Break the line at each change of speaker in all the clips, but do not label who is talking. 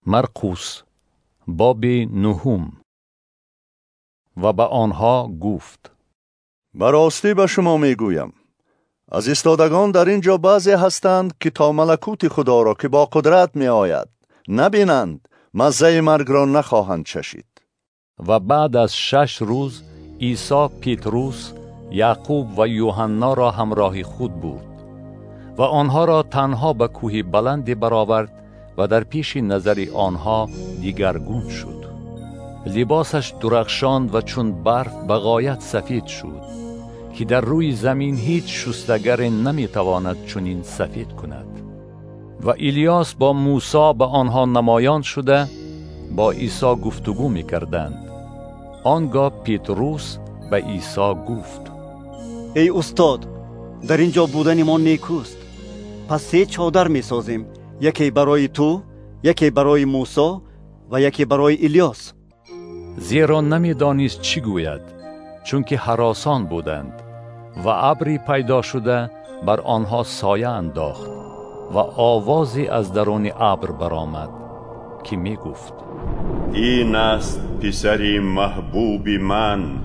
مرقس باب 9. و به آنها گفت:
به راستی به شما میگویم از ایستادگان در اینجا بعضی هستند که تا ملکوت خدا را که با قدرت می آید نبینند مزه مرگ را نخواهند چشید.
و بعد از 6 روز عیسی پتروس، یعقوب و یوحنا را همراه خود برد و آنها را تنها به کوه بلندی برآورد و در پیش نظر آنها دیگرگون شد. لباسش درخشان و چون برف به غایت سفید شد که در روی زمین هیچ شستگر نمیتواند چنین سفید کند. و الیاس با موسی به آنها نمایان شده با عیسی گفتگو میکردند. آنگاه پتروس به عیسی گفت:
ای استاد، در اینجا بودن ما نیکوست. پس 3 چادر میسازیم، یکی برای تو، یکی برای موسی و یکی برای الیاس.
زیرا نمیدانست چی گوید، چون که هراسان بودند. و ابری پیدا شده بر آنها سایه انداخت و آوازی از درون ابر برآمد که می گفت:
این است پسری محبوب من،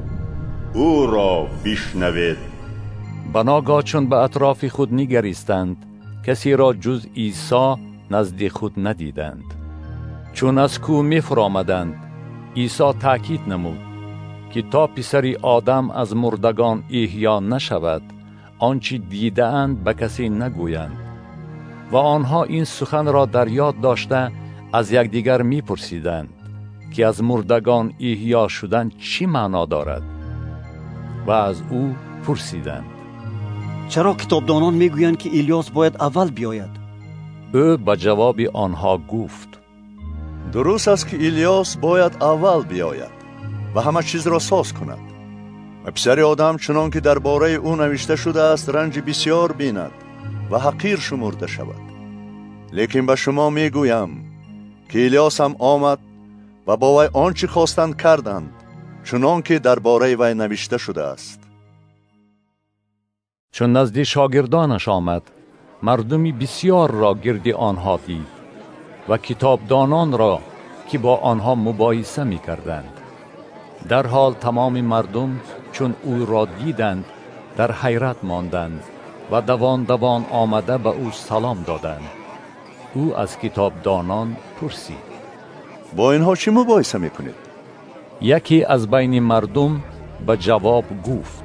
او را بشنوید.
بناگاه چون به اطراف خود نگریستند، کسی را جز عیسی نزد خود ندیدند. چون از کوه می‌فرامدند، عیسی تأکید نمود که تا پسری آدم از مردگان احیا نشود، آنچه دیده‌اند به کسی نگویند. و آنها این سخن را در یاد داشته از یکدیگر می‌پرسیدند که از مردگان احیا شدن چی معنا دارد. و از او پرسیدند:
چرا کتابدانان میگویند که الیاس باید اول بیاید؟
او به جواب آنها گفت:
درست است که الیاس باید اول بیاید و همه چیز را ساز کند. و پسر آدم چنان که درباره او نوشته شده است رنج بسیار بیند و حقیر شمرده شود. لیکن به شما میگویم که الیاس هم آمد و با وی آنچه خواستند کردند، چنان که درباره وی نوشته شده است.
چون نزد شاگردانش آمد، مردمی بسیار را گرد آنها دید و کتابدانان را که با آنها مباحثه می کردند. در حال تمام مردم چون او را دیدند در حیرت ماندند و دوان دوان آمده به او سلام دادند. او از کتابدانان پرسید:
با اینها چی مباحثه میکنید؟
یکی از بین مردم به جواب گفت: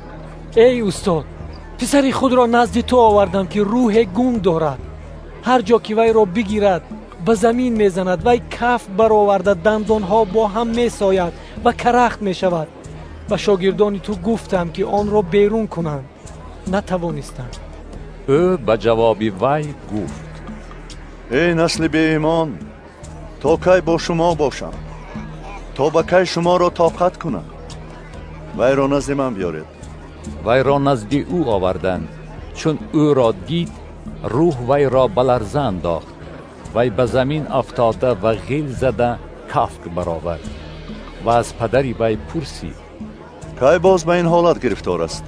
ای استاد، پسری خود را نزد تو آوردم که روح گنگ دارد. هر جا که وی را بگیرد به زمین میزند، وی کف برآورده دندانها با هم میساید و کرخت میشود. و شاگردان تو گفتم که آن را بیرون کنند، نتوانستند.
او به جواب وی گفت:
ای نسل بی ایمان، تا کی با شما باشم؟ تا به کی شما را طاقت کنم؟ وی را نزد من بیارید.
وی را نزد او آوردند. چون او را دید، روح وی را به لرزه انداخت. وی به زمین افتاده و غیل زده کفک برآورد و از پدری وی پرسید:
کی باز به این حالت گرفتار است؟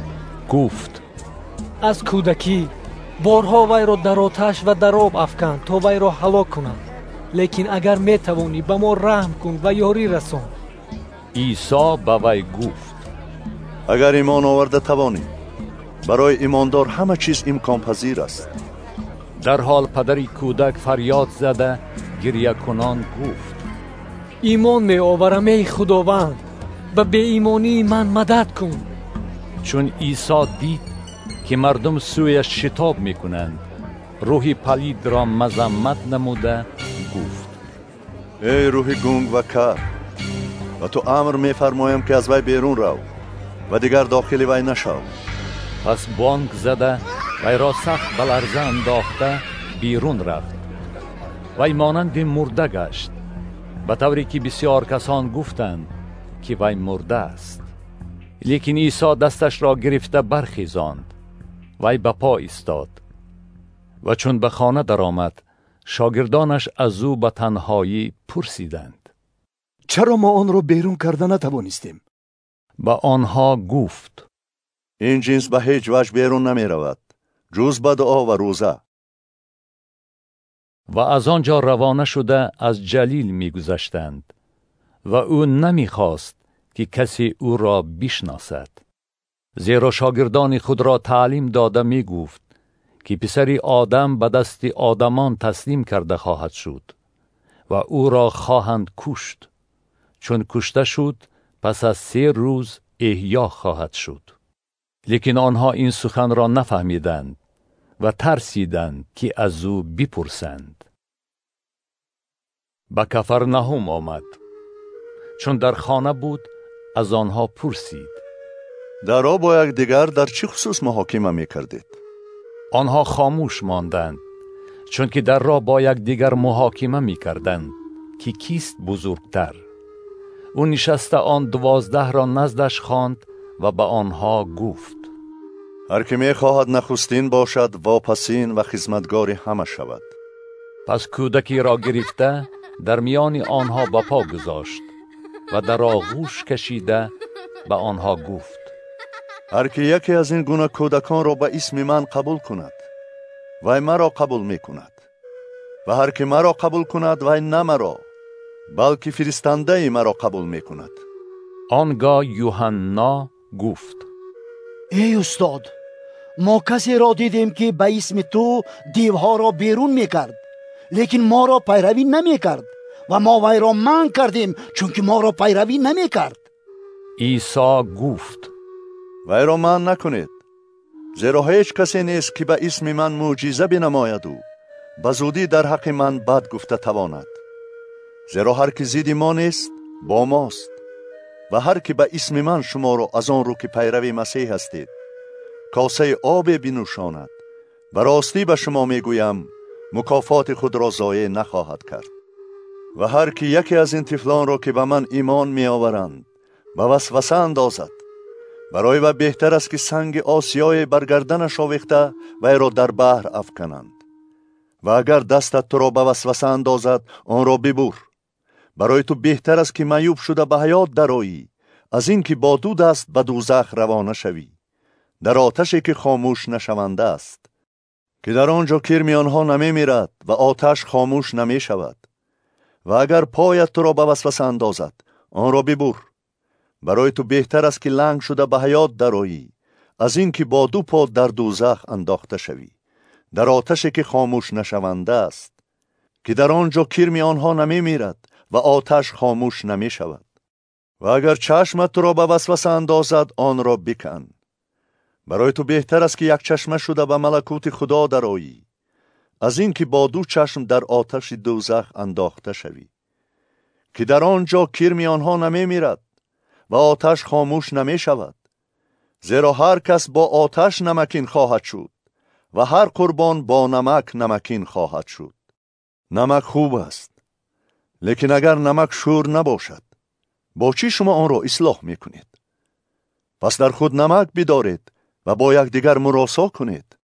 گفت:
از کودکی بارها وی را در آتش و در آب افکند تا وی را هلاک کنند. لیکن اگر میتوانی به ما رحم کن و یاری رسان.
عیسی به وی گفت:
اگر ایمان آورده توانی، برای ایماندار همه چیز امکان پذیر است.
در حال پدری کودک فریاد زده گریه کنان گفت:
ایمان می آورم ای خداوند، به بی ایمانی من مدد کن.
چون عیسی دید که مردم سویش شتاب میکنند، روح پلید را مذمت نموده گفت:
ای روح گنگ و کر، و تو امر میفرمایم که از وی بیرون رو و دیگر داخل وی نشو.
پس بانگ زده وی را سخت به لرزه انداخته بیرون رفت. وی مانند مرده گشت، به طوری که بسیار کسان گفتند که وی مرده است. لیکن عیسی دستش را گرفته برخیزاند. وی به پا ایستاد و چون به خانه در آمد، شاگردانش از او به تنهایی پرسیدند:
چرا ما آن را بیرون کرده نتوانستیم؟
به آنها گفت:
این جنس به هیچ وجه بیرون نمی رود جز به دعا و روزه.
و از آنجا روانه شده از جلیل می گذشتند و او نمی خواست که کسی او را بشناسد، زیرا شاگردان خود را تعلیم داده می گفت که پسری آدم به دست آدمان تسلیم کرده خواهد شد و او را خواهند کشت. چون کشته شد پس از 3 روز احیا خواهد شد. لیکن آنها این سخن را نفهمیدند و ترسیدند که از او بپرسند. به کفرنهم آمد. چون در خانه بود از آنها پرسید:
در را با یکدیگر در چه خصوص محاکمه می کردید؟
آنها خاموش ماندند، چون که در را با یکدیگر محاکمه می کردند که کیست بزرگتر. او نشسته آن 12 را نزدش خواند و به آنها گفت:
هر که می خواهد نخستین باشد واپسین و خدمتگار همه شود.
پس کودکی را گرفته در میان آنها به پا گذاشت و در آغوش کشیده به آنها گفت:
هر که یکی از این گونه کودکان را به اسم من قبول کند وی مرا قبول می کند، و هر که مرا قبول کند وی نه مرا بلکه فرستنده مرا قبول می کند.
آنگاه یوحنا گفت:
ای استاد، ما کسی را دیدیم که به اسم تو دیوها را بیرون می کرد، لیکن ما را پیروی نمی کرد و ما وی را منع کردیم چون که ما را پیروی نمی کرد.
عیسی گفت:
وی را منع نکنید، زیرا هیچ کسی نیست که به اسم من معجزه بنماید و به زودی در حق من بد گفته تواند. زیرا هر که ضد ما نیست با ماست، و هر که به اسم من شما را از آن رو که پیرو مسیح هستید کاسه آب بنوشاند، و راستی به شما میگویم مکافات خود را ضایع نخواهد کرد. و هر که یکی از این طفلان را که به من ایمان می آورند به وسوسه اندازد، برای و بهتر است که سنگ آسیای برگردنش آویخته وی را در بحر افکنند. و اگر دستت تو را به وسوسه اندازد آن را ببر. برای تو بهتر است که معیوب شده به حیات درآیی از این که با 2 دست به دوزخ روانه شوی، در آتشی که خاموش نشونده است، که در آنجا کرمی آنها نمی میرد و آتش خاموش نمی شود. و اگر پایت تو را به وسوسه اندازد آن را ببر. برای تو بهتر است که لنگ شده به حیات درآیی از این که با 2 پا در دوزخ انداخته شوی، در آتشی که خاموش نشونده است، که در آنجا کرمی آنها نمی میرد و آتش خاموش نمی شود. و اگر چشمت تو را به وسوسه اندازد آن را بکن. برای تو بهتر است که 1 چشمه شده به ملکوت خدا درآیی از این که با 2 چشم در آتش دوزخ انداخته شوی، که در آنجا کرمی آنها نمی میرد و آتش خاموش نمی شود. زیرا هر کس با آتش نمکین خواهد شد و هر قربان با نمک نمکین خواهد شد. نمک خوب است، لیکن اگر نمک شور نباشد با چی شما آن را اصلاح می کنید؟ پس در خود نمک بدارید و با یکدیگر مراسا کنید.